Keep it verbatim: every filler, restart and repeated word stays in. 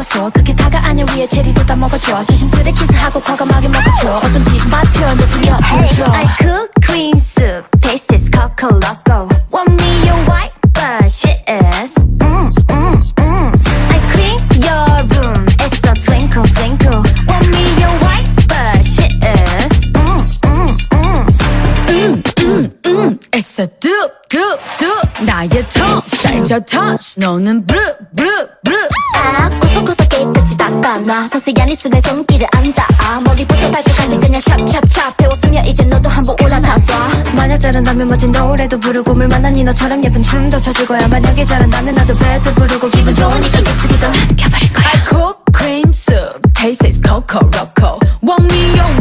먹어줘. 그게 다가 아니야 위에 체리도 다 먹어줘. 조심스레 키스하고 과감하게 먹어줘. 어떤지 맛 표현도 들려줘. I cook cream soup, taste is coco loco. Want me your white, but shit is mm, mm, mm. I clean your room, it's a twinkle twinkle. Want me your white, but shit is mm, mm, mm. 음, 음, 음. It's a doop, doop, doop. 나의 tongue, 살짝 touch. 너는 blue, blue, blue. 아, 고소고소 깨끗이 닦아놔. 섬세한 입술에 손길을 안 닿아. 머리부터 발끝까지 그냥 찹찹찹 배웠으면 이제 너도 한번 올라타봐. 만약 잘한다면 멋진 노래도 부르고 물 만난 니 너처럼 예쁜 춤도 춰줄 거야. 만약에 잘한다면 나도 배도 부르고 기분 좋으니까 깊숙이도 삼켜버릴 거야. I cook cream soup, taste is coco loco. Want me your